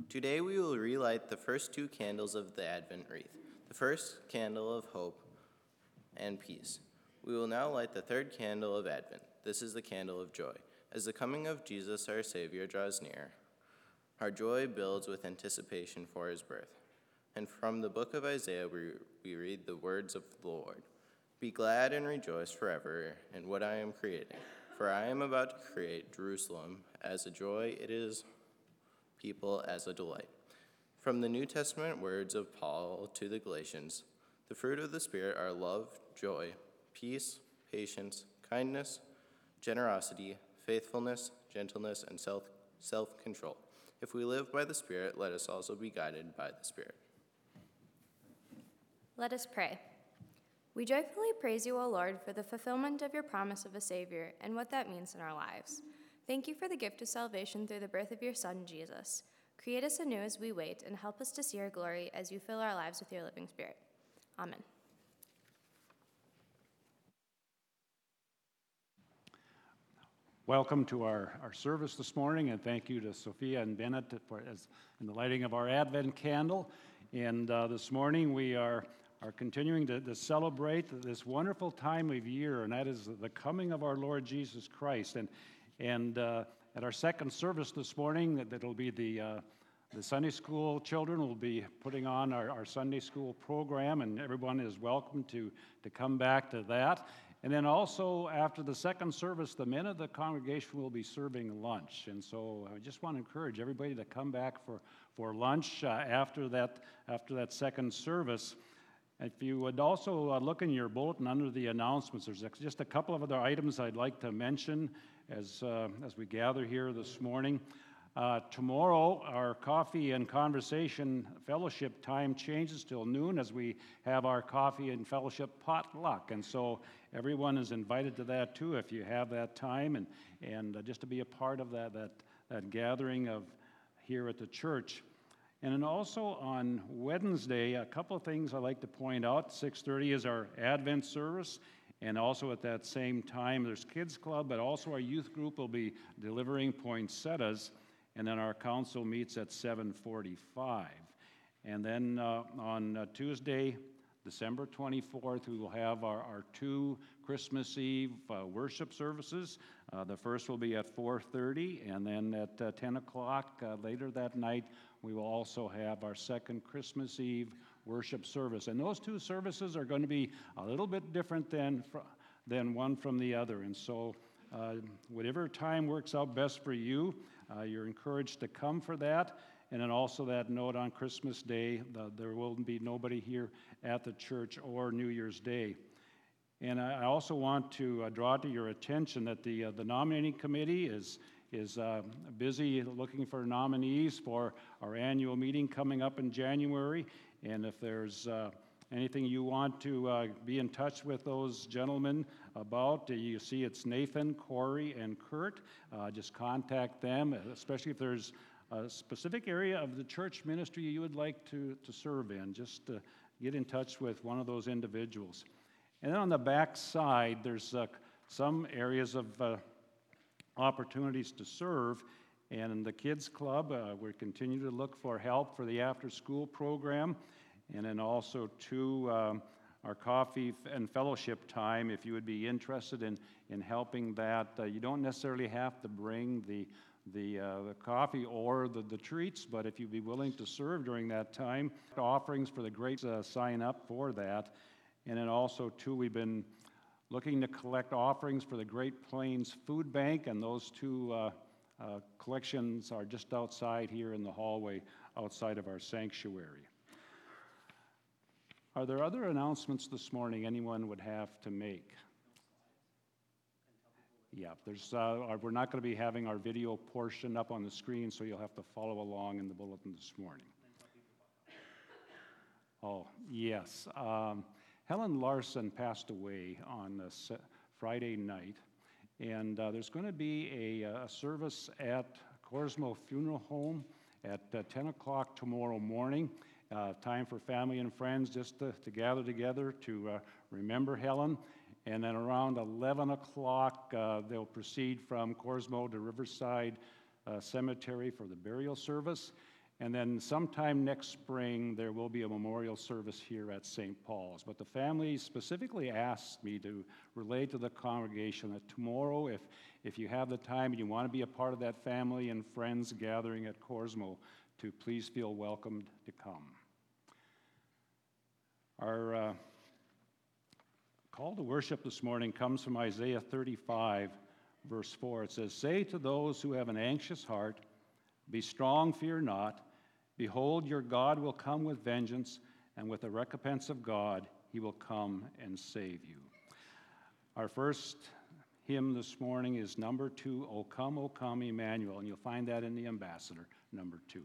Today we will relight the first two candles of the Advent wreath, the first candle of hope and peace. We will now light the third candle of Advent. This is the candle of joy. As the coming of Jesus our Savior draws near, our joy builds with anticipation for his birth. And from the book of Isaiah we read the words of the Lord. Be glad and rejoice forever in what I am creating, for I am about to create Jerusalem as a joy, it is people as a delight. From the New Testament words of Paul to the Galatians, the fruit of the Spirit are love, joy, peace, patience, kindness, generosity, faithfulness, gentleness, and self-control. If we live by the Spirit, let us also be guided by the Spirit. Let us pray. We joyfully praise you, O Lord, for the fulfillment of your promise of a Savior and what that means in our lives. Thank you for the gift of salvation through the birth of your Son, Jesus. Create us anew as we wait, and help us to see your glory as you fill our lives with your living Spirit. Amen. Welcome to our service this morning, and thank you to Sophia and Bennett in the lighting of our Advent candle. And this morning we are continuing to celebrate this wonderful time of year, and that is the coming of our Lord Jesus Christ. And at our second service this morning, that'll be the Sunday school children will be putting on our Sunday school program, and everyone is welcome to come back to that. And then also after the second service, the men of the congregation will be serving lunch. And so I just want to encourage everybody to come back for lunch after that second service. If you would also look in your bulletin under the announcements, there's just a couple of other items I'd like to mention as we gather here this morning. Tomorrow, our coffee and conversation fellowship time changes till noon as we have our coffee and fellowship potluck. And so everyone is invited to that too if you have that time and just to be a part of that gathering of here at the church. And then also on Wednesday, a couple of things I'd like to point out. 6:30 is our Advent service. And also at that same time, there's Kids Club, but also our youth group will be delivering poinsettias. And then our council meets at 7:45. And then on Tuesday, December 24th, we will have our two Christmas Eve worship services. The first will be at 4:30, and then at 10 o'clock later that night, we will also have our second Christmas Eve worship service. And those two services are going to be a little bit different than one from the other. And so whatever time works out best for you, you're encouraged to come for that. And then also that note on Christmas Day, there will be nobody here at the church or New Year's Day. And I also want to draw to your attention that the nominating committee is busy looking for nominees for our annual meeting coming up in January. And if there's anything you want to be in touch with those gentlemen about, you see it's Nathan, Corey, and Kurt. Just contact them, especially if there's a specific area of the church ministry you would like to serve in. Just get in touch with one of those individuals. And then on the back side, there's some areas of opportunities to serve. And in the Kids Club, we continue to look for help for the after-school program. And then also to our coffee and fellowship time, if you would be interested in helping that. You don't necessarily have to bring the coffee or the treats, but if you'd be willing to serve during that time, offerings for the great sign up for that. And then also too, we've been looking to collect offerings for the Great Plains Food Bank, and those two collections are just outside here in the hallway outside of our sanctuary. Are there other announcements this morning anyone would have to make? Yeah, we're not going to be having our video portion up on the screen, so you'll have to follow along in the bulletin this morning. Oh, yes. Helen Larson passed away on Friday night, and there's going to be a service at Corsmo Funeral Home at 10 o'clock tomorrow morning. Time for family and friends just to gather together to remember Helen. And then around 11 o'clock, they'll proceed from Corsmo to Riverside Cemetery for the burial service. And then sometime next spring, there will be a memorial service here at St. Paul's. But the family specifically asked me to relay to the congregation that tomorrow, if you have the time and you want to be a part of that family and friends gathering at Corsmo, to please feel welcomed to come. Our call to worship this morning comes from Isaiah 35, verse 4. It says, "Say to those who have an anxious heart, be strong, fear not. Behold, your God will come with vengeance, and with the recompense of God, he will come and save you." Our first hymn this morning is number 2, O Come, Emmanuel, and you'll find that in the Ambassador, number 2.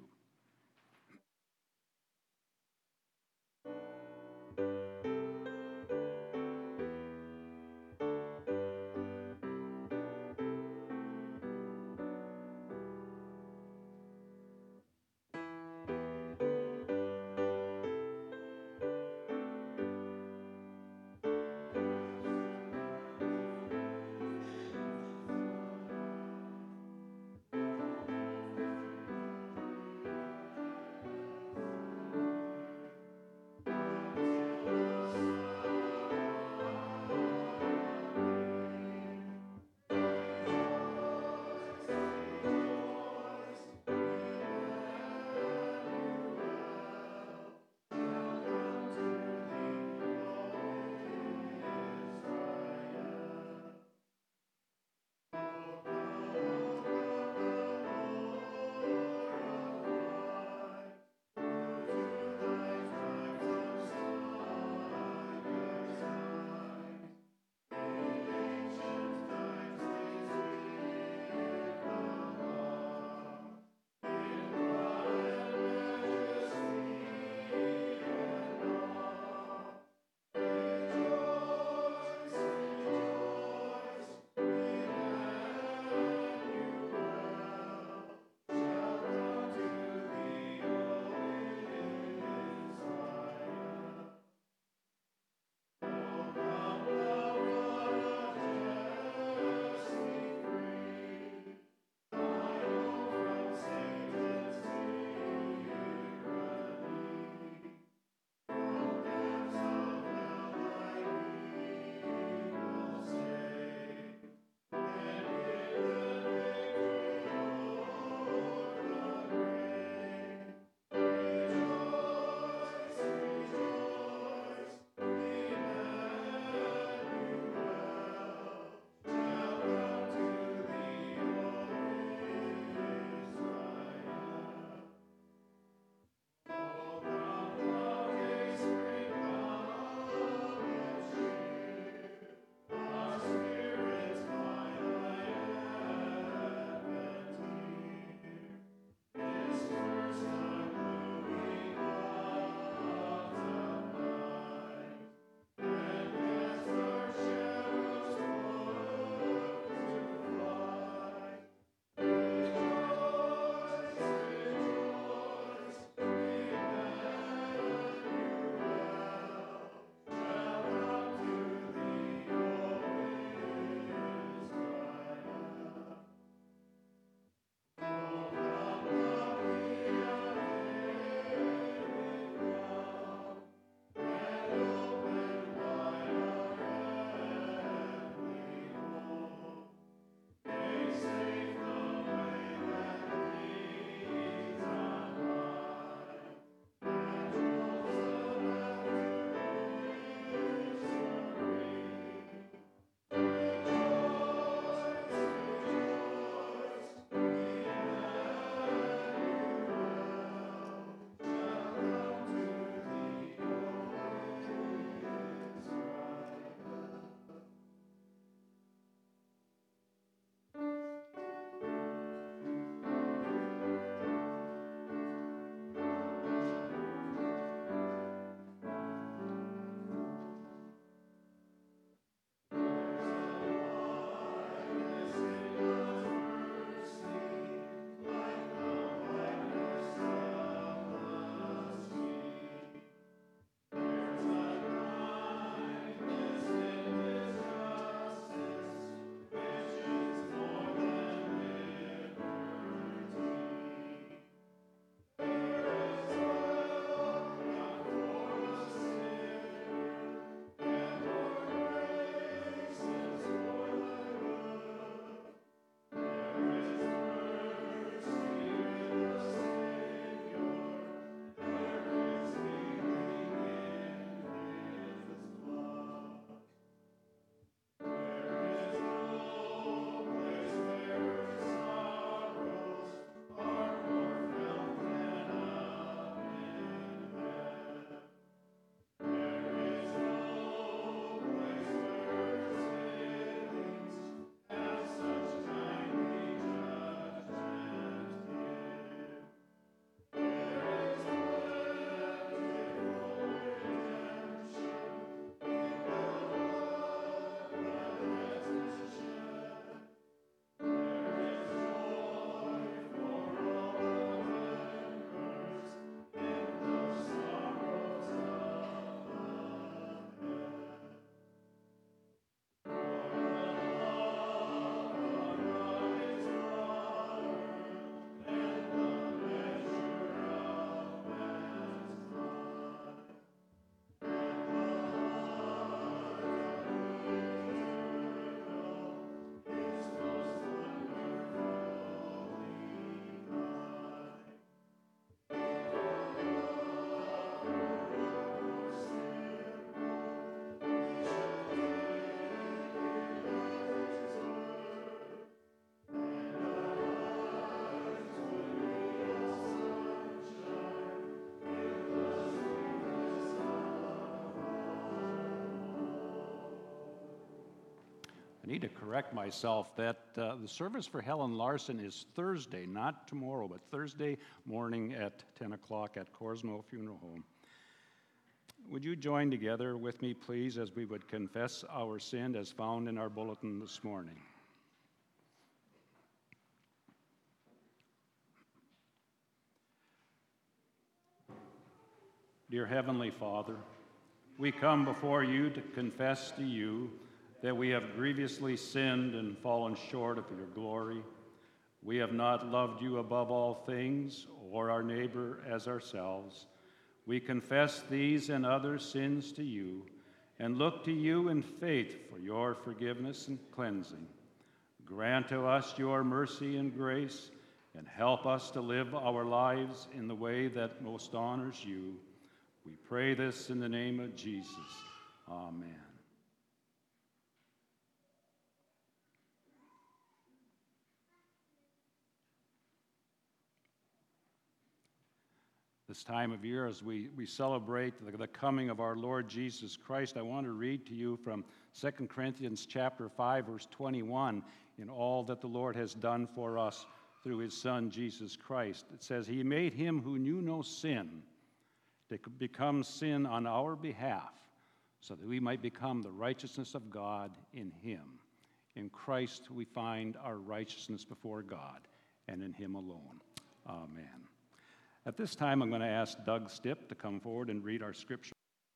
I need to correct myself that the service for Helen Larson is Thursday, not tomorrow, but Thursday morning at 10 o'clock at Corsno Funeral Home. Would you join together with me, please, as we would confess our sin as found in our bulletin this morning? Dear Heavenly Father, we come before you to confess to you that we have grievously sinned and fallen short of your glory. We have not loved you above all things or our neighbor as ourselves. We confess these and other sins to you and look to you in faith for your forgiveness and cleansing. Grant to us your mercy and grace and help us to live our lives in the way that most honors you. We pray this in the name of Jesus. Amen. This time of year, as we celebrate the coming of our Lord Jesus Christ, I want to read to you from 2 Corinthians chapter 5, verse 21, in all that the Lord has done for us through his Son, Jesus Christ. It says, "He made him who knew no sin to become sin on our behalf, so that we might become the righteousness of God in him. In Christ we find our righteousness before God, and in him alone." Amen. At this time, I'm going to ask Doug Stipp to come forward and read our scripture.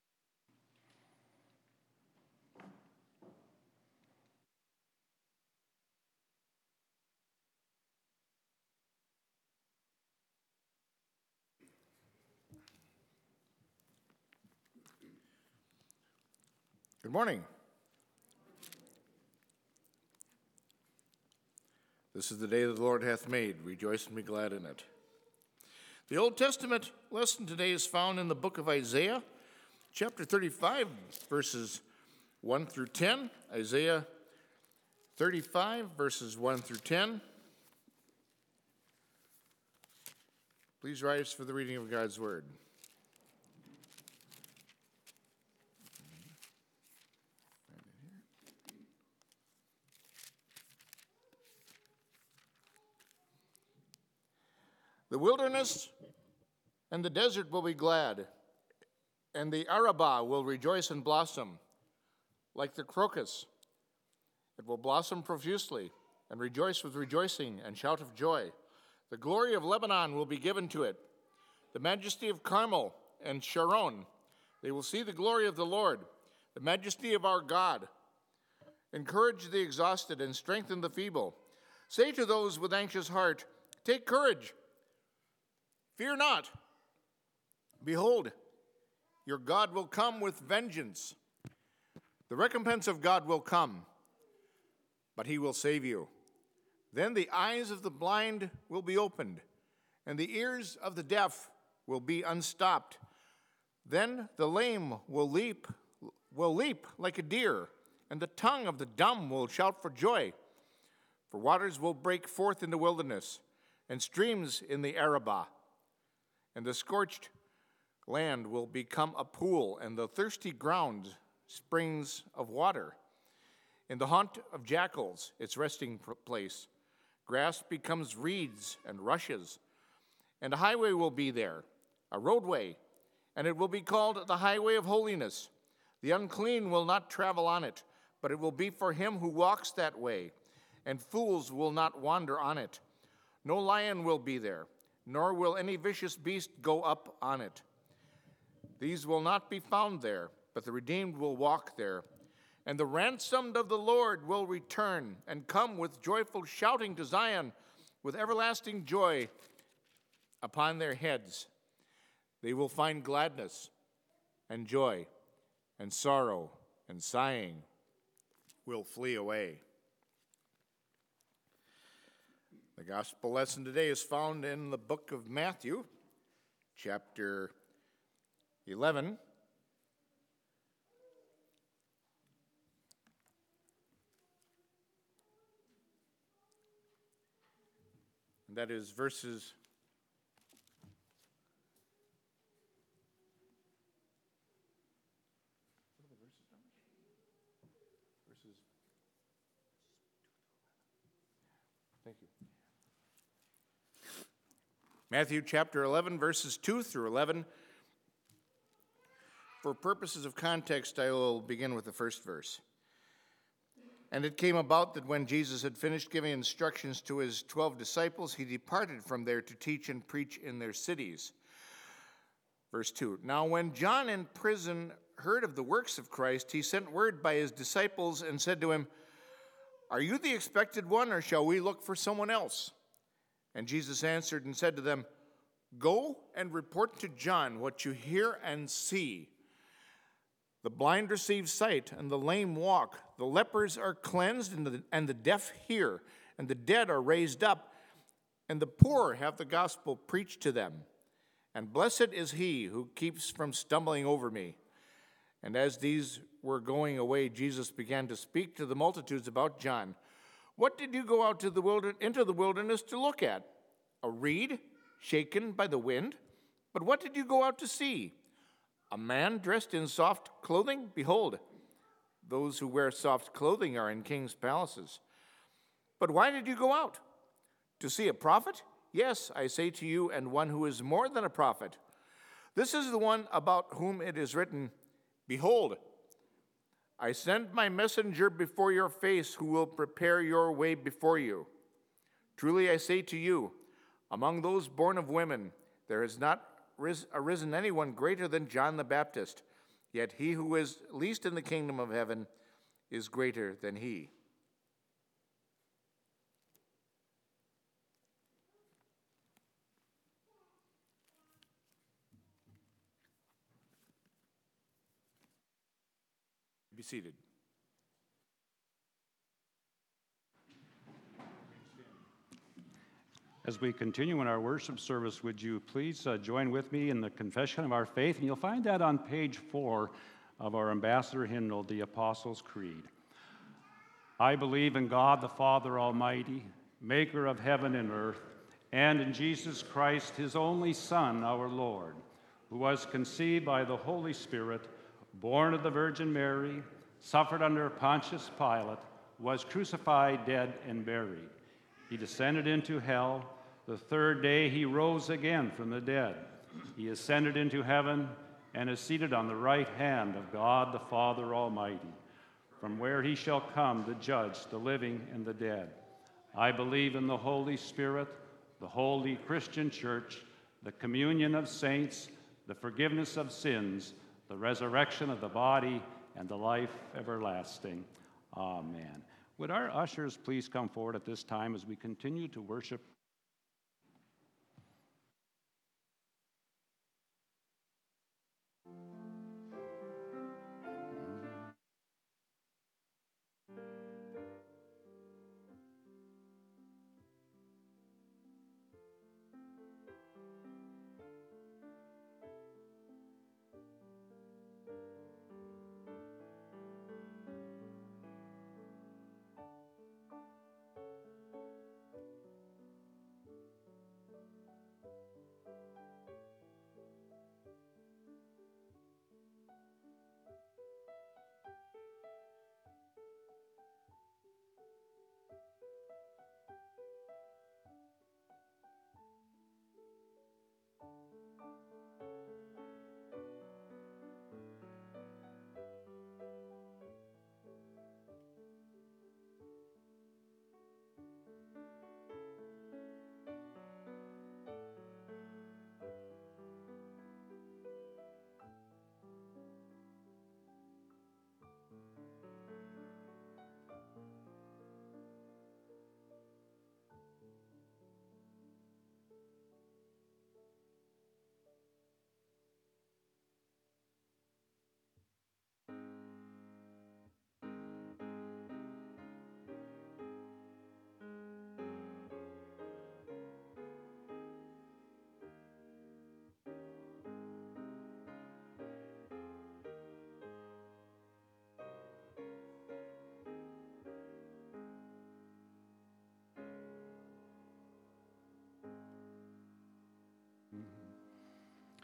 Good morning. This is the day that the Lord hath made. Rejoice and be glad in it. The Old Testament lesson today is found in the book of Isaiah, chapter 35, verses 1 through 10. Isaiah 35, verses 1 through 10. Please rise for the reading of God's word. The wilderness and the desert will be glad, and the Arabah will rejoice and blossom. Like the crocus, it will blossom profusely and rejoice with rejoicing and shout of joy. The glory of Lebanon will be given to it, the majesty of Carmel and Sharon. They will see the glory of the Lord, the majesty of our God. Encourage the exhausted and strengthen the feeble. Say to those with anxious heart, take courage. Fear not. Behold, your God will come with vengeance. The recompense of God will come, but he will save you. Then the eyes of the blind will be opened, and the ears of the deaf will be unstopped. Then the lame will leap like a deer, and the tongue of the dumb will shout for joy. For waters will break forth in the wilderness, and streams in the Arabah. And the scorched land will become a pool, and the thirsty ground springs of water. In the haunt of jackals, its resting place, grass becomes reeds and rushes. And a highway will be there, a roadway, and it will be called the highway of holiness. The unclean will not travel on it, but it will be for him who walks that way, and fools will not wander on it. No lion will be there, nor will any vicious beast go up on it. These will not be found there, but the redeemed will walk there. And the ransomed of the Lord will return and come with joyful shouting to Zion, with everlasting joy upon their heads. They will find gladness and joy, and sorrow and sighing will flee away. The gospel lesson today is found in the book of Matthew, chapter 11. And that is verses 1 Thank you. Matthew chapter 11, verses 2 through 11. For purposes of context, I will begin with the first verse. And it came about that when Jesus had finished giving instructions to his 12 disciples, he departed from there to teach and preach in their cities. Verse 2. Now when John in prison heard of the works of Christ, he sent word by his disciples and said to him, Are you the expected one, or shall we look for someone else? And Jesus answered and said to them, Go and report to John what you hear and see. The blind receive sight, and the lame walk. The lepers are cleansed, and the deaf hear, and the dead are raised up, and the poor have the gospel preached to them. And blessed is he who keeps from stumbling over me. And as these were going away, Jesus began to speak to the multitudes about John. What did you go out to into the wilderness to look at? A reed shaken by the wind? But what did you go out to see? A man dressed in soft clothing? Behold, those who wear soft clothing are in kings' palaces. But why did you go out? To see a prophet? Yes, I say to you, and one who is more than a prophet. This is the one about whom it is written, Behold, I send my messenger before your face, who will prepare your way before you. Truly I say to you, among those born of women, there has not arisen anyone greater than John the Baptist, yet he who is least in the kingdom of heaven is greater than he. Be seated. As we continue in our worship service, would you please join with me in the confession of our faith? And you'll find that on page 4 of our ambassador hymnal, the Apostles' Creed. I believe in God the Father Almighty, maker of heaven and earth, and in Jesus Christ, his only Son, our Lord, who was conceived by the Holy Spirit, born of the Virgin Mary, suffered under Pontius Pilate, was crucified, dead, and buried. He descended into hell. The third day he rose again from the dead. He ascended into heaven and is seated on the right hand of God the Father Almighty, from where he shall come to judge the living and the dead. I believe in the Holy Spirit, the holy Christian church, the communion of saints, the forgiveness of sins, the resurrection of the body, and the life everlasting. Amen. Would our ushers please come forward at this time as we continue to worship?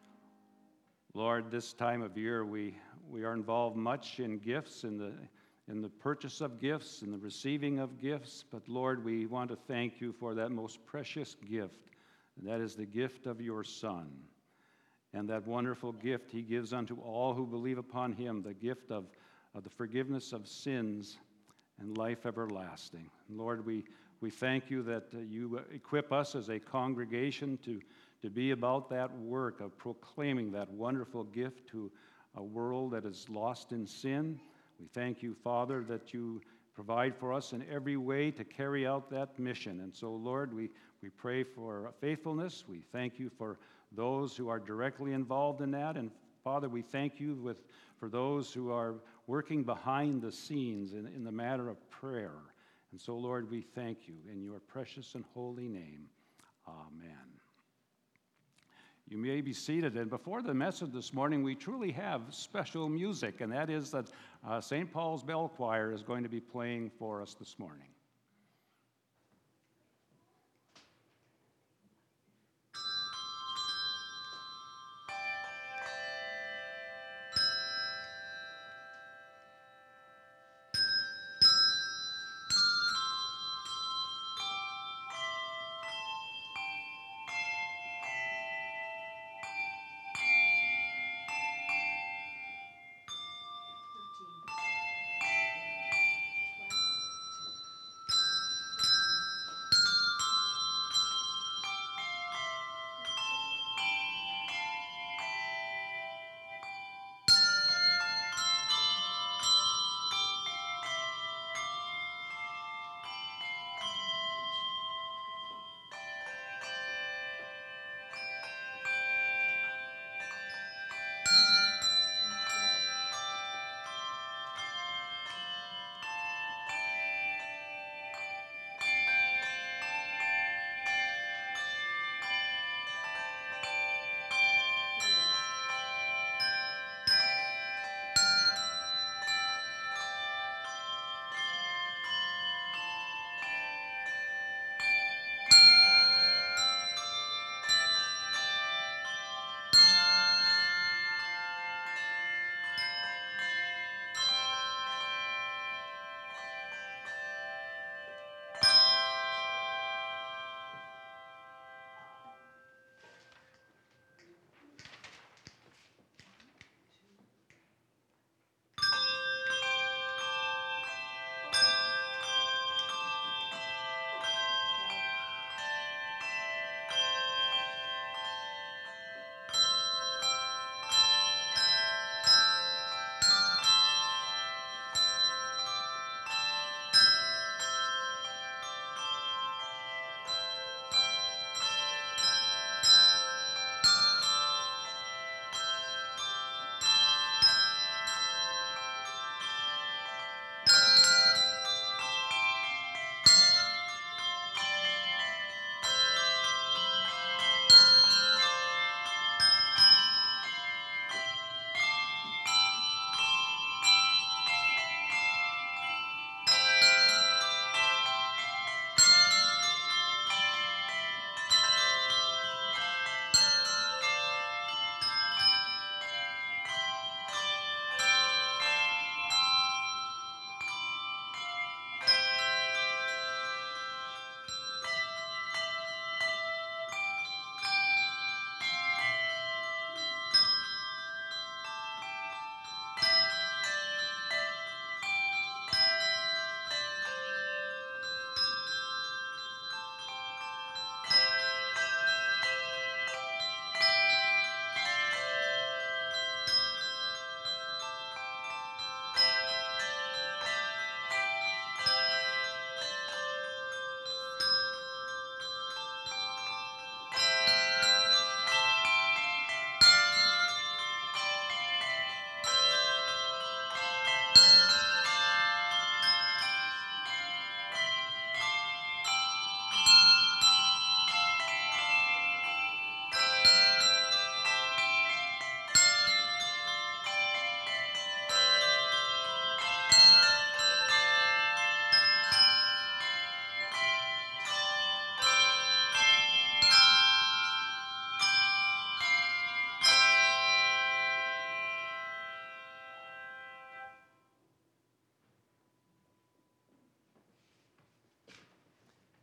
Lord, this time of year we are involved much in gifts in in the purchase of gifts and the receiving of gifts. But Lord, we want to thank you for that most precious gift, and that is the gift of your Son. And that wonderful gift he gives unto all who believe upon him, the gift of the forgiveness of sins and life everlasting. And Lord, we thank you that you equip us as a congregation to be about that work of proclaiming that wonderful gift to a world that is lost in sin. We thank you, Father, that you provide for us in every way to carry out that mission. And so, Lord, we pray for faithfulness. We thank you for those who are directly involved in that. And Father, we thank you for those who are working behind the scenes in the matter of prayer. And so, Lord, we thank you in your precious and holy name. Amen. You may be seated. And before the message this morning, we truly have special music, and that is that St. Paul's Bell Choir is going to be playing for us this morning.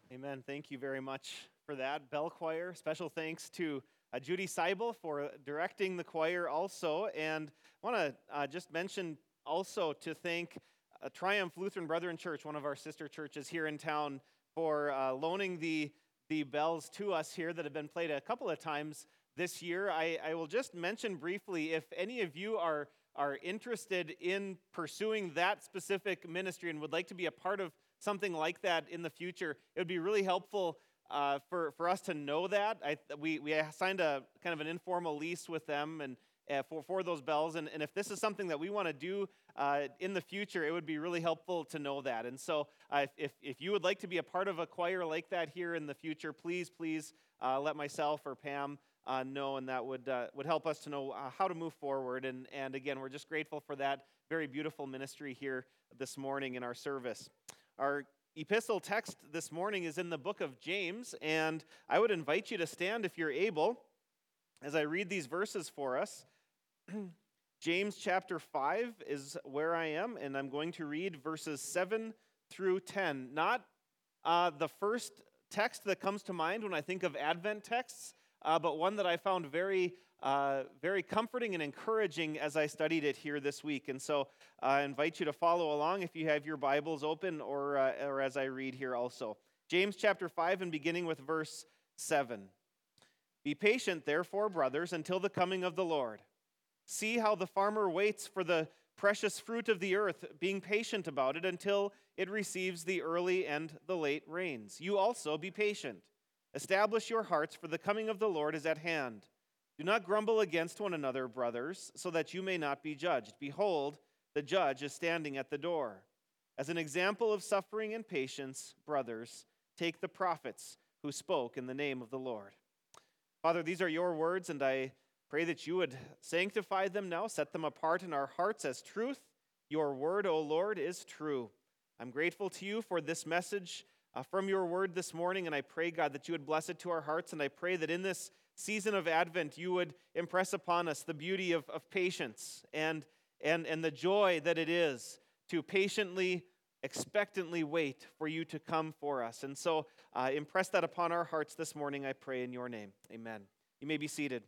Amen. Thank you very much for that, Bell Choir. Special thanks to Judy Seibel for directing the choir also. And I want to just mention also to thank Triumph Lutheran Brethren Church, one of our sister churches here in town, for loaning the bells to us here that have been played a couple of times this year. I will just mention briefly, if any of you are interested in pursuing that specific ministry and would like to be a part of something like that in the future, it would be really helpful for us to know that. We signed a kind of an informal lease with them and for those bells, and if this is something that we want to do in the future, it would be really helpful to know that. And so if you would like to be a part of a choir like that here in the future, please let myself or Pam know, and that would help us to know how to move forward. And again, we're just grateful for that very beautiful ministry here this morning in our service. Our epistle text this morning is in the book of James, and I would invite you to stand if you're able as I read these verses for us. James chapter 5 is where I am, and I'm going to read verses 7 through 10. Not the first text that comes to mind when I think of Advent texts, but one that I found very comforting and encouraging as I studied it here this week. And so I invite you to follow along if you have your Bibles open or as I read here also. James chapter 5 and beginning with verse 7. Be patient, therefore, brothers, until the coming of the Lord. See how the farmer waits for the precious fruit of the earth, being patient about it until it receives the early and the late rains. You also be patient. Establish your hearts, for the coming of the Lord is at hand. Do not grumble against one another, brothers, so that you may not be judged. Behold, the judge is standing at the door. As an example of suffering and patience, brothers, take the prophets who spoke in the name of the Lord. Father, these are your words, and I pray that you would sanctify them now, set them apart in our hearts as truth. Your word, O Lord, is true. I'm grateful to you for this message from your word this morning, and I pray, God, that you would bless it to our hearts, and I pray that in this season of Advent, you would impress upon us the beauty of patience and the joy that it is to patiently, expectantly wait for you to come for us. And so impress that upon our hearts this morning, I pray in your name. Amen. You may be seated.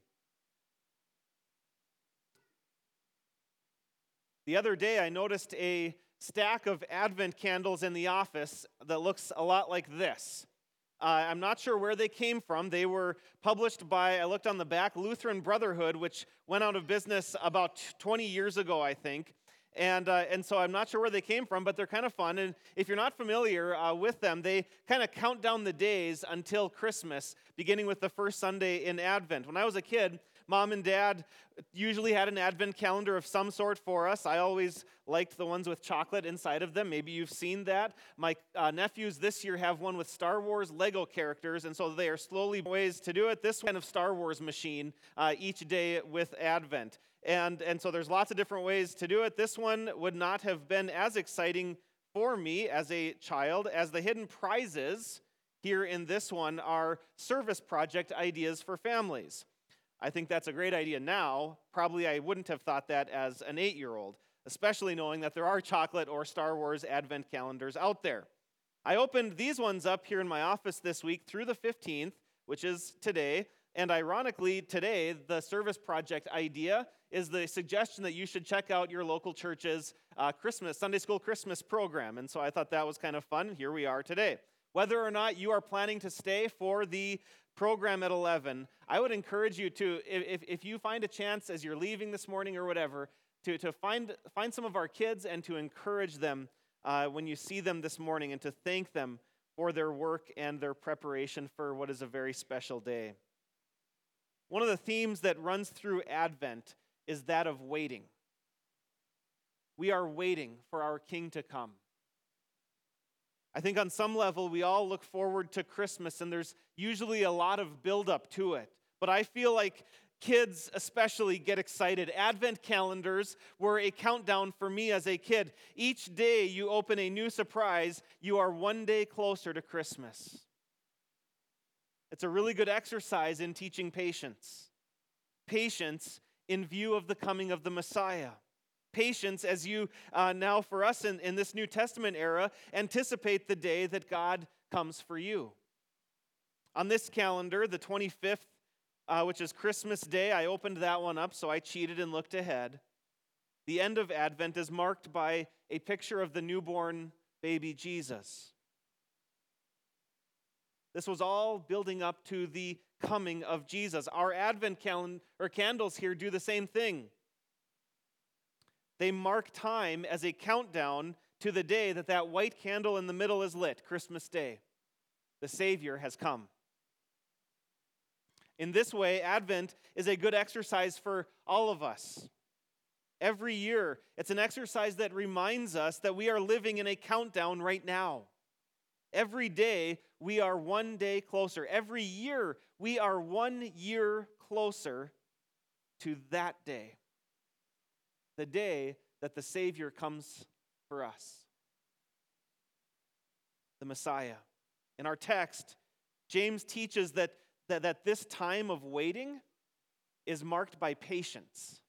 The other day, I noticed a stack of Advent candles in the office that looks a lot like this. I'm not sure where they came from. They were published by, I looked on the back, Lutheran Brotherhood, which went out of business about 20 years ago, I think. And so I'm not sure where they came from, but they're kind of fun. And if you're not familiar with them, they kind of count down the days until Christmas, beginning with the first Sunday in Advent. When I was a kid, Mom and Dad usually had an Advent calendar of some sort for us. I always liked the ones with chocolate inside of them. Maybe you've seen that. My nephews this year have one with Star Wars Lego characters, and so they are slowly ways to do it. This kind of Star Wars machine each day with Advent. And so there's lots of different ways to do it. This one would not have been as exciting for me as a child, as the hidden prizes here in this one are service project ideas for families. I think that's a great idea now. Probably I wouldn't have thought that as an 8-year-old, especially knowing that there are chocolate or Star Wars Advent calendars out there. I opened these ones up here in my office this week through the 15th, which is today. And ironically, today, the service project idea is the suggestion that you should check out your local church's Sunday school Christmas program. And so I thought that was kind of fun. Here we are today. Whether or not you are planning to stay for the program at 11, I would encourage you to, if you find a chance as you're leaving this morning or whatever, to find some of our kids and to encourage them when you see them this morning and to thank them for their work and their preparation for what is a very special day. One of the themes that runs through Advent is that of waiting. We are waiting for our King to come. I think on some level we all look forward to Christmas, and there's usually a lot of buildup to it. But I feel like kids especially get excited. Advent calendars were a countdown for me as a kid. Each day you open a new surprise, you are one day closer to Christmas. It's a really good exercise in teaching patience. Patience in view of the coming of the Messiah. Patience as you now for us in this New Testament era anticipate the day that God comes for you. On this calendar, the 25th, which is Christmas Day, I opened that one up, so I cheated and looked ahead. The end of Advent is marked by a picture of the newborn baby Jesus. This was all building up to the coming of Jesus. Our Advent candles here do the same thing. They mark time as a countdown to the day that white candle in the middle is lit, Christmas Day. The Savior has come. In this way, Advent is a good exercise for all of us. Every year, it's an exercise that reminds us that we are living in a countdown right now. Every day, we are one day closer. Every year, we are 1 year closer to that day. The day that the Savior comes for us. The Messiah. In our text, James teaches that this time of waiting is marked by patience.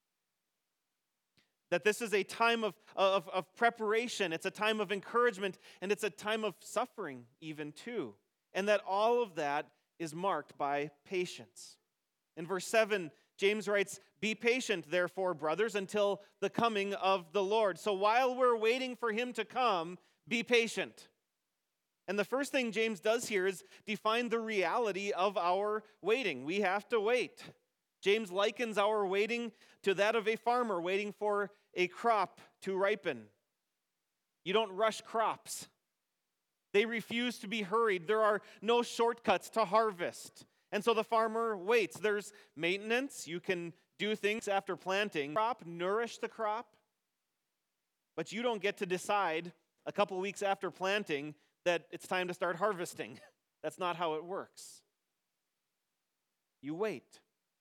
That this is a time of preparation, it's a time of encouragement, and it's a time of suffering even too. And that all of that is marked by patience. In verse 7, James writes, "Be patient, therefore, brothers, until the coming of the Lord." So while we're waiting for him to come, be patient. And the first thing James does here is define the reality of our waiting. We have to wait. James likens our waiting to that of a farmer waiting for a crop to ripen. You don't rush crops. They refuse to be hurried. There are no shortcuts to harvest. And so the farmer waits. There's maintenance. You can do things after planting. Crop, nourish the crop. But you don't get to decide a couple weeks after planting that it's time to start harvesting. That's not how it works. You wait.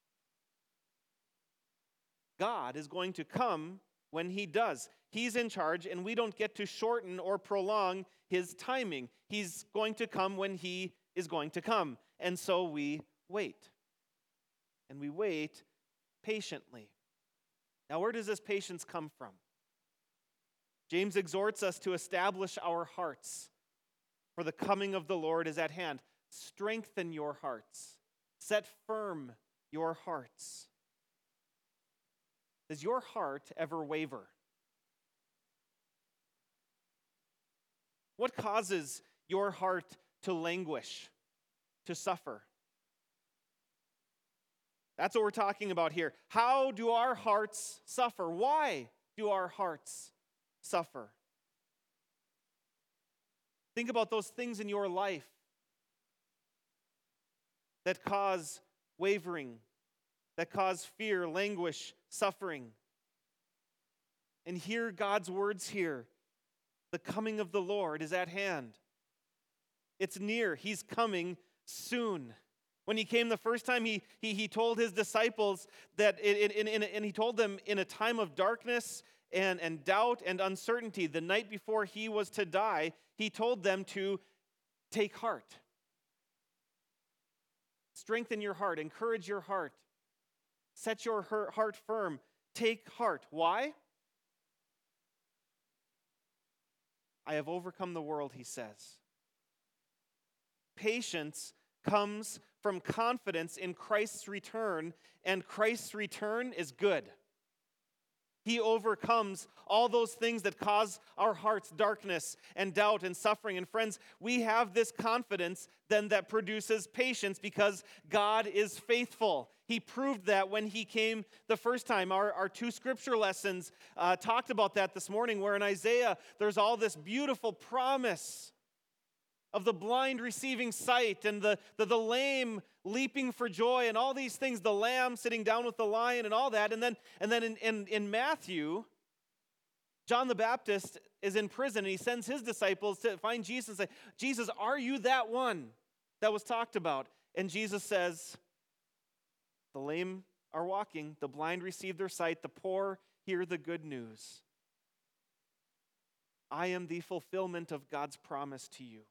God is going to come when he does. He's in charge, and we don't get to shorten or prolong his timing. He's going to come when he is going to come. And so we wait. And we wait patiently. Now, where does this patience come from? James exhorts us to establish our hearts, for the coming of the Lord is at hand. Strengthen your hearts. Set firm your hearts. Does your heart ever waver? What causes your heart to languish, to suffer? That's what we're talking about here. How do our hearts suffer? Why do our hearts suffer? Think about those things in your life that cause wavering, that cause fear, languish, suffering. And hear God's words here. The coming of the Lord is at hand. It's near. He's coming soon. When he came the first time, he told his disciples that, and he told them in a time of darkness and doubt and uncertainty, the night before he was to die, he told them to take heart. Strengthen your heart. Encourage your heart. Set your heart firm. Take heart. Why? I have overcome the world, he says. Patience comes from confidence in Christ's return, and Christ's return is good. He overcomes all those things that cause our hearts darkness and doubt and suffering. And friends, we have this confidence then that produces patience because God is faithful. He proved that when he came the first time. Our two scripture lessons talked about that this morning, where in Isaiah there's all this beautiful promise of the blind receiving sight and the lame leaping for joy and all these things, the lamb sitting down with the lion and all that. And then in Matthew, John the Baptist is in prison and he sends his disciples to find Jesus and say, Jesus, are you that one that was talked about? And Jesus says, the lame are walking, the blind receive their sight, the poor hear the good news. I am the fulfillment of God's promise to you.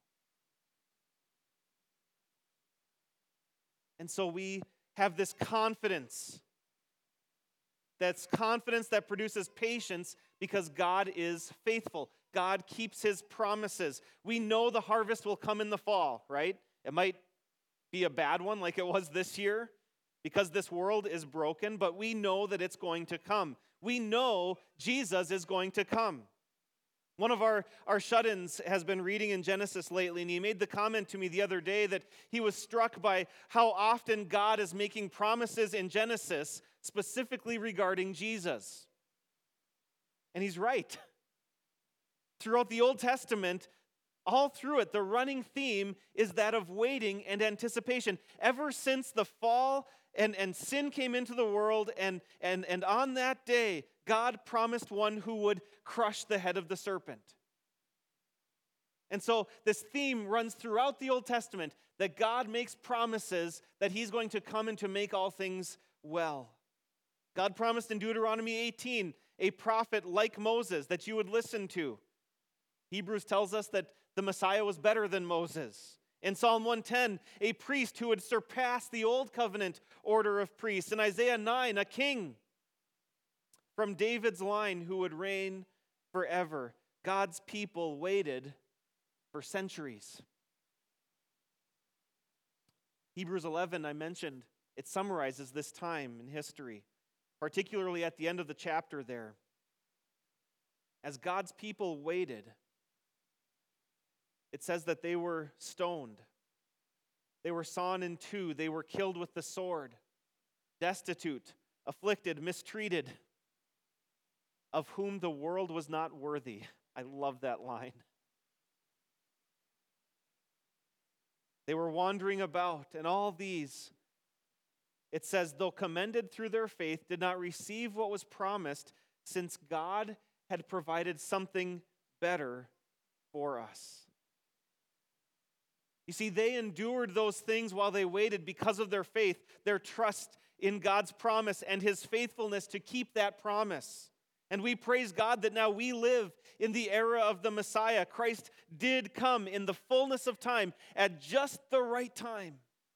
And so we have this confidence. That's confidence that produces patience because God is faithful. God keeps his promises. We know the harvest will come in the fall, right? It might be a bad one like it was this year because this world is broken, but we know that it's going to come. We know Jesus is going to come. One of our shut-ins has been reading in Genesis lately, and he made the comment to me the other day that he was struck by how often God is making promises in Genesis specifically regarding Jesus. And he's right. Throughout the Old Testament, all through it, the running theme is that of waiting and anticipation. Ever since the fall and sin came into the world, and on that day, God promised one who would crush the head of the serpent. And so this theme runs throughout the Old Testament, that God makes promises that he's going to come and to make all things well. God promised in Deuteronomy 18, a prophet like Moses that you would listen to. Hebrews tells us that the Messiah was better than Moses. In Psalm 110, a priest who would surpass the old covenant order of priests. In Isaiah 9, a king from David's line who would reign forever. God's people waited for centuries. Hebrews 11, I mentioned, it summarizes this time in history, particularly at the end of the chapter there. As God's people waited, it says that they were stoned. They were sawn in two. They were killed with the sword, destitute, afflicted, mistreated, of whom the world was not worthy. I love that line. They were wandering about, and all these, it says, though commended through their faith, did not receive what was promised, since God had provided something better for us. You see, they endured those things while they waited because of their faith, their trust in God's promise and his faithfulness to keep that promise. And we praise God that now we live in the era of the Messiah. Christ did come in the fullness of time at just the right time.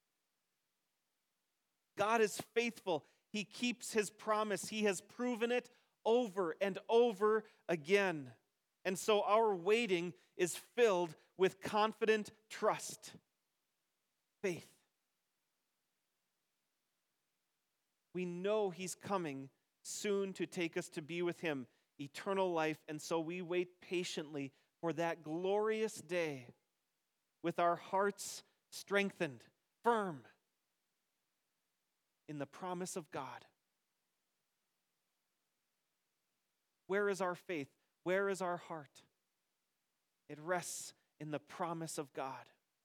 God is faithful. He keeps his promise. He has proven it over and over again. And so our waiting is filled with confident trust, faith. We know he's coming soon to take us to be with him, eternal life, and so we wait patiently for that glorious day with our hearts strengthened, firm in the promise of God. Where is our faith? Where is our heart? It rests in the promise of God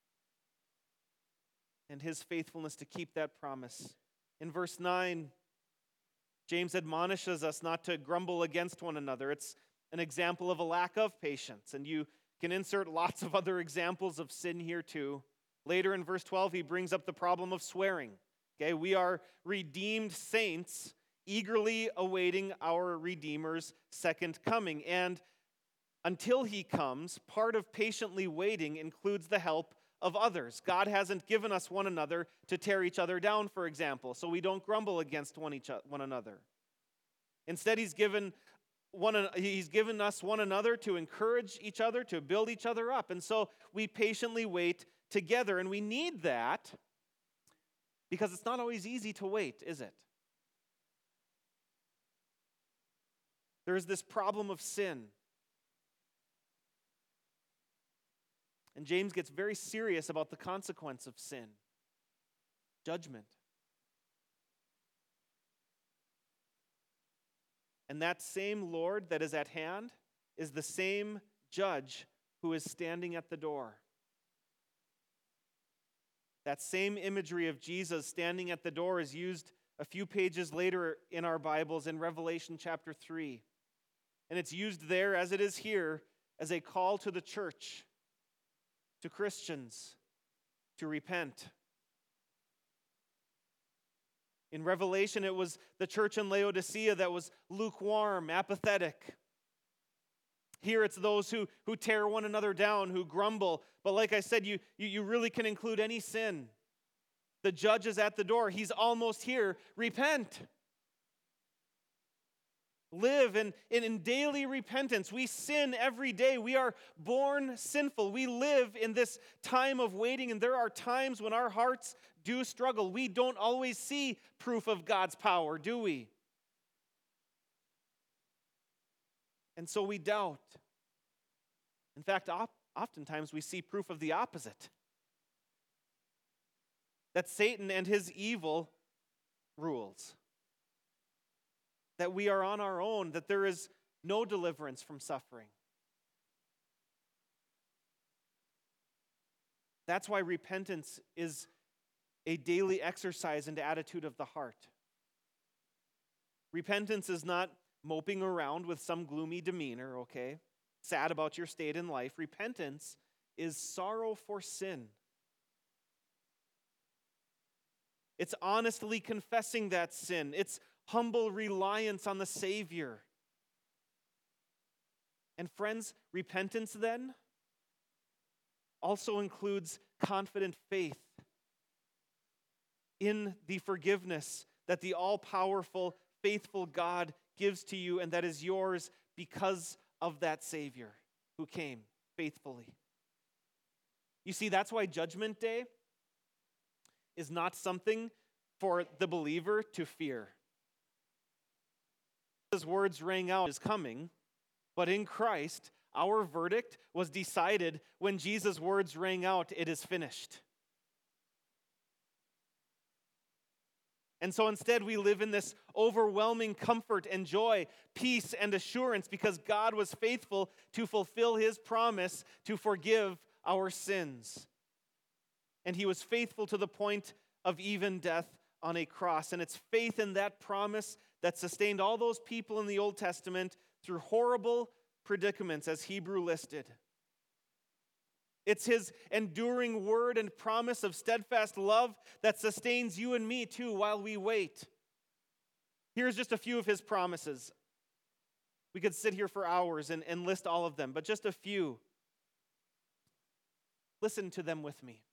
and his faithfulness to keep that promise. In verse 9, James admonishes us not to grumble against one another. It's an example of a lack of patience, and you can insert lots of other examples of sin here too. Later in verse 12, he brings up the problem of swearing. Okay, we are redeemed saints, eagerly awaiting our Redeemer's second coming. And until he comes, part of patiently waiting includes the help of others. God hasn't given us one another to tear each other down, for example, so we don't grumble against one another. Instead, he's given us one another to encourage each other, to build each other up. And so we patiently wait together, and we need that because it's not always easy to wait, is it? There's this problem of sin. And James gets very serious about the consequence of sin, judgment. And that same Lord that is at hand is the same judge who is standing at the door. That same imagery of Jesus standing at the door is used a few pages later in our Bibles in Revelation chapter 3. And it's used there, as it is here, as a call to the church, to Christians, to repent. In Revelation, it was the church in Laodicea that was lukewarm, apathetic. Here it's those who tear one another down, who grumble. But like I said, you really can include any sin. The judge is at the door. He's almost here. Repent. live in daily repentance. We sin every day. We are born sinful. We live in this time of waiting, and there are times when our hearts do struggle. We don't always see proof of God's power, do we? And so we doubt. In fact, oftentimes we see proof of the opposite. That Satan and his evil rules. That we are on our own, that there is no deliverance from suffering. That's why repentance is a daily exercise and attitude of the heart. Repentance is not moping around with some gloomy demeanor, okay? Sad about your state in life. Repentance is sorrow for sin. It's honestly confessing that sin. It's humble reliance on the Savior. And friends, repentance then also includes confident faith in the forgiveness that the all-powerful, faithful God gives to you, and that is yours because of that Savior who came faithfully. You see, that's why Judgment Day is not something for the believer to fear. His words rang out, is coming, but in Christ, our verdict was decided when Jesus' words rang out, it is finished. And so instead, we live in this overwhelming comfort and joy, peace and assurance because God was faithful to fulfill his promise to forgive our sins. And he was faithful to the point of even death on a cross. And it's faith in that promise that sustained all those people in the Old Testament through horrible predicaments, as Hebrew listed. It's his enduring word and promise of steadfast love that sustains you and me too while we wait. Here's just a few of his promises. We could sit here for hours and list all of them, but just a few. Listen to them with me.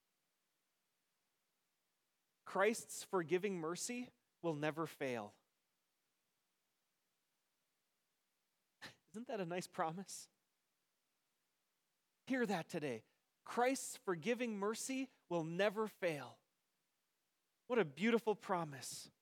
Christ's forgiving mercy will never fail. Isn't that a nice promise? Hear that today. Christ's forgiving mercy will never fail. What a beautiful promise.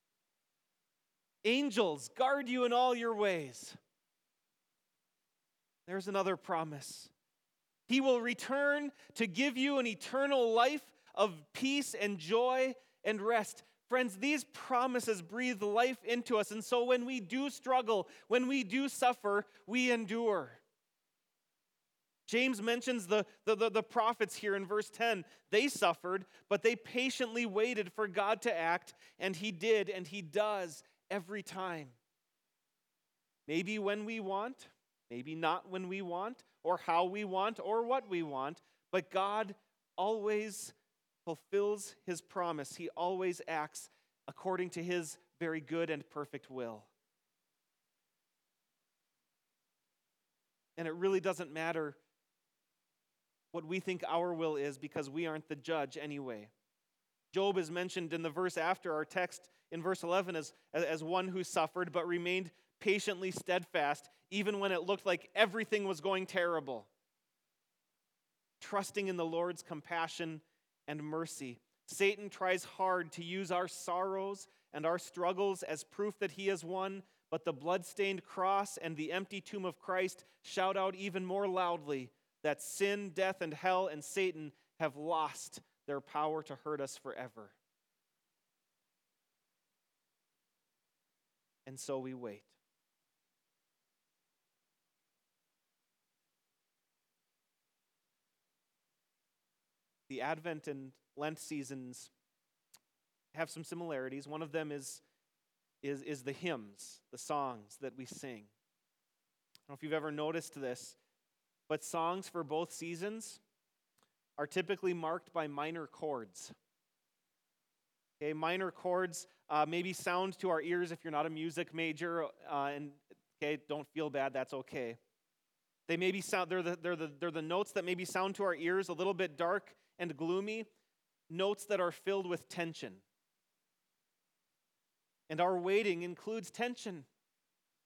Angels guard you in all your ways. There's another promise. He will return to give you an eternal life of peace and joy and rest. Friends, these promises breathe life into us. And so when we do struggle, when we do suffer, we endure. James mentions the prophets here in verse 10. They suffered, but they patiently waited for God to act, and he did, and he does every time. Maybe when we want, maybe not when we want, or how we want, or what we want, but God always fulfills his promise. He always acts according to his very good and perfect will. And it really doesn't matter what we think our will is because we aren't the judge anyway. Job is mentioned in the verse after our text in verse 11 as one who suffered but remained patiently steadfast even when it looked like everything was going terrible. Trusting in the Lord's compassion and mercy. Satan tries hard to use our sorrows and our struggles as proof that he has won, but the blood-stained cross and the empty tomb of Christ shout out even more loudly that sin, death, and hell and Satan have lost their power to hurt us forever. And so we wait. The Advent and Lent seasons have some similarities. One of them is the hymns, the songs that we sing. I don't know if you've ever noticed this, but songs for both seasons are typically marked by minor chords. Okay, minor chords maybe sound to our ears if you're not a music major, and okay, don't feel bad, that's okay. They maybe sound they're the notes that maybe sound to our ears a little bit dark and gloomy, notes that are filled with tension. And our waiting includes tension.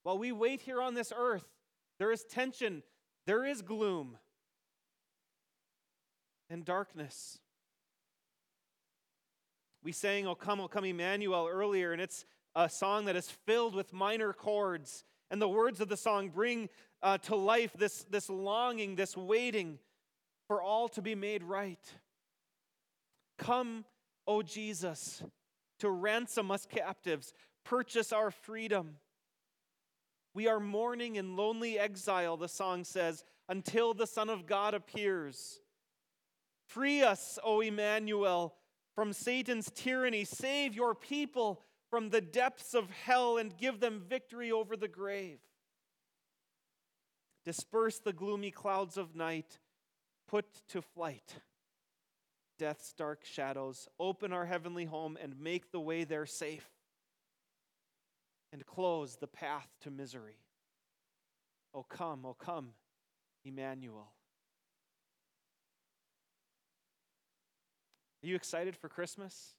While we wait here on this earth, there is tension, there is gloom and darkness. We sang, O come, Emmanuel earlier, and it's a song that is filled with minor chords. And the words of the song bring to life this longing, this waiting for all to be made right. Come, O Jesus, to ransom us captives, purchase our freedom. We are mourning in lonely exile, the song says, until the Son of God appears. Free us, O Emmanuel, from Satan's tyranny. Save your people from the depths of hell and give them victory over the grave. Disperse the gloomy clouds of night. Put to flight death's dark shadows. Open our heavenly home and make the way there safe. And close the path to misery. O come, Emmanuel. Are you excited for Christmas?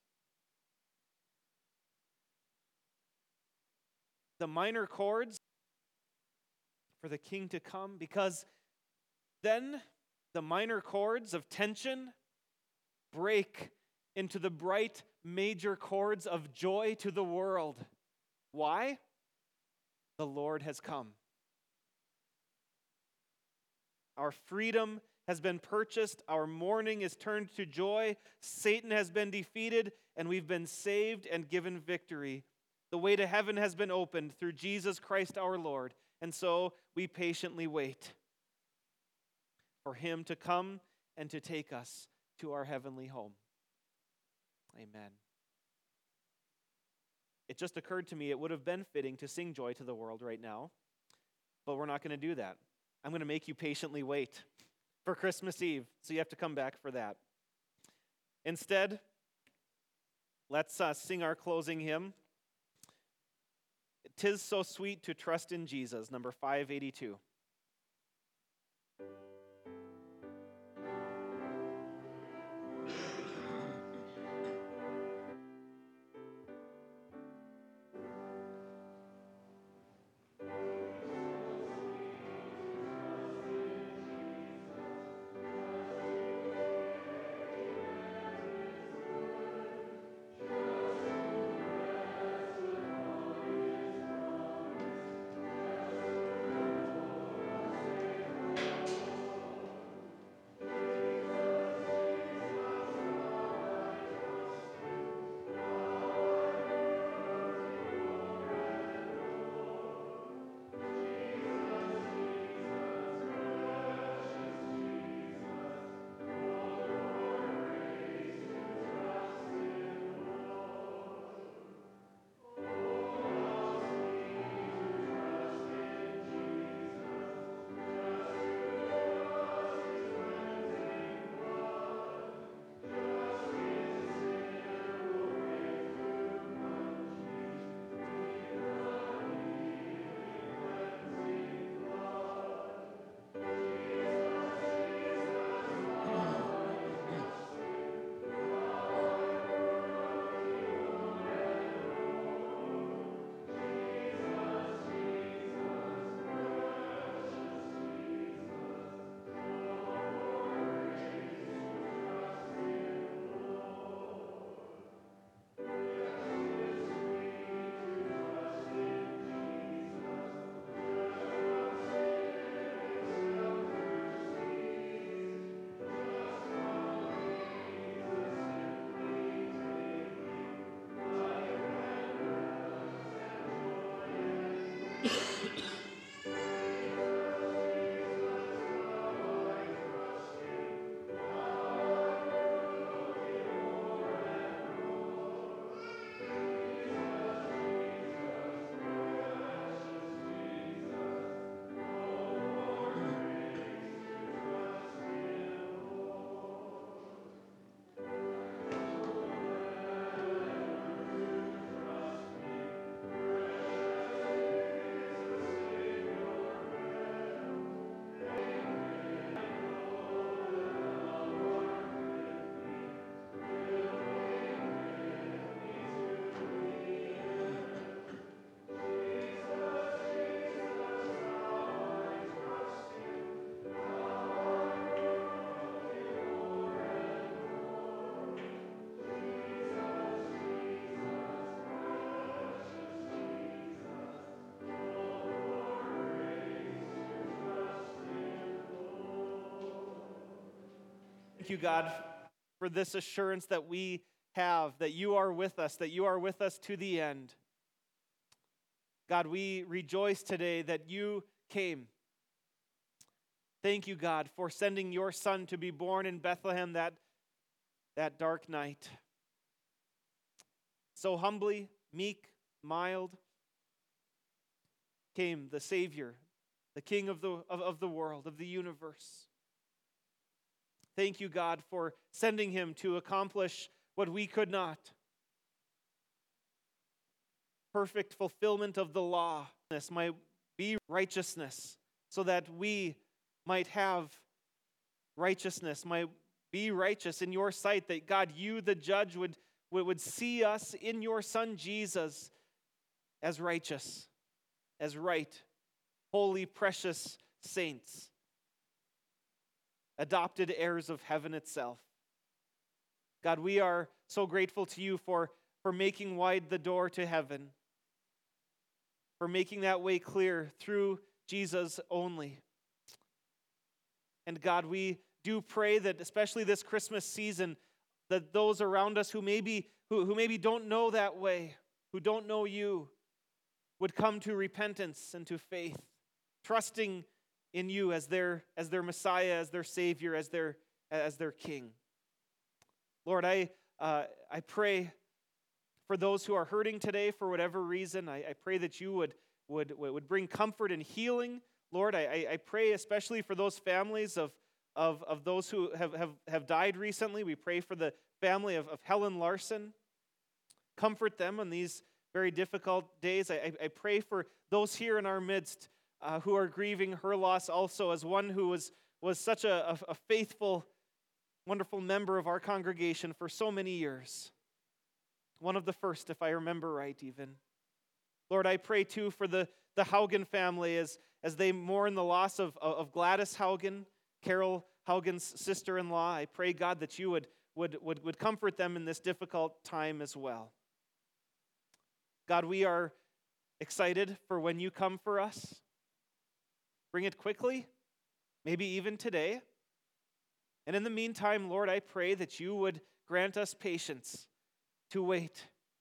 The minor chords for the King to come, because then the minor chords of tension break into the bright major chords of joy to the world. Why? The Lord has come. Our freedom has been purchased. Our mourning is turned to joy. Satan has been defeated, and we've been saved and given victory. The way to heaven has been opened through Jesus Christ our Lord, and so we patiently wait for him to come and to take us to our heavenly home. Amen. It just occurred to me it would have been fitting to sing Joy to the World right now, but we're not going to do that. I'm going to make you patiently wait for Christmas Eve, so you have to come back for that. Instead, let's sing our closing hymn. 'Tis So Sweet to Trust in Jesus, number 582. Thank you, God, for this assurance that we have, that you are with us, that you are with us to the end. God, we rejoice today that you came. Thank you, God, for sending your Son to be born in Bethlehem that dark night. So humbly, meek, mild, came the Savior, the King of the world, of the universe. Thank you, God, for sending him to accomplish what we could not. Perfect fulfillment of the law. This might be righteousness, so that we might have righteousness, might be righteous in your sight, that God, you, the judge, would see us in your Son Jesus as righteous, as right, holy, precious saints, adopted heirs of heaven itself. God, we are so grateful to you for making wide the door to heaven, for making that way clear through Jesus only. And God, we do pray that especially this Christmas season, that those around us who maybe don't know that way, who don't know you, would come to repentance and to faith, trusting in you as their Messiah, as their Savior, as their King. Lord, I pray for those who are hurting today for whatever reason. I pray that you would bring comfort and healing. Lord, I pray especially for those families of those who have died recently. We pray for the family of Helen Larson. Comfort them on these very difficult days. I pray for those here in our midst who are grieving her loss also, as one who was such a faithful, wonderful member of our congregation for so many years. One of the first, if I remember right, even. Lord, I pray too for the Haugen family as they mourn the loss of Gladys Haugen, Carol Haugen's sister-in-law. I pray, God, that you would comfort them in this difficult time as well. God, we are excited for when you come for us. Bring it quickly, maybe even today. And in the meantime, Lord, I pray that you would grant us patience to wait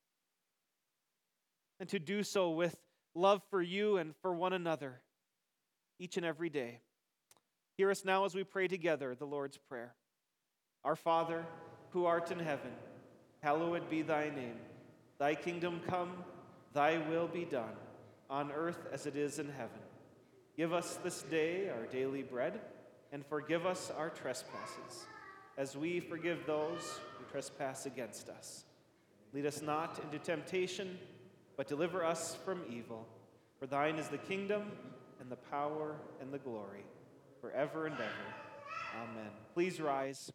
and to do so with love for you and for one another each and every day. Hear us now as we pray together the Lord's Prayer. Our Father, who art in heaven, hallowed be thy name. Thy kingdom come, thy will be done, on earth as it is in heaven. Give us this day our daily bread, and forgive us our trespasses, as we forgive those who trespass against us. Lead us not into temptation, but deliver us from evil. For thine is the kingdom, and the power, and the glory, forever and ever. Amen. Please rise.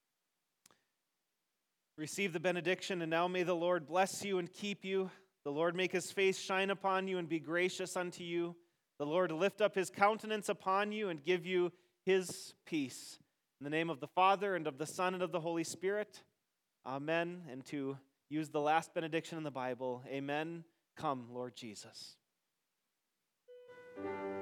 Receive the benediction, and now may the Lord bless you and keep you. The Lord make his face shine upon you and be gracious unto you. The Lord lift up his countenance upon you and give you his peace. In the name of the Father, and of the Son, and of the Holy Spirit. Amen. And to use the last benediction in the Bible, amen. Come, Lord Jesus.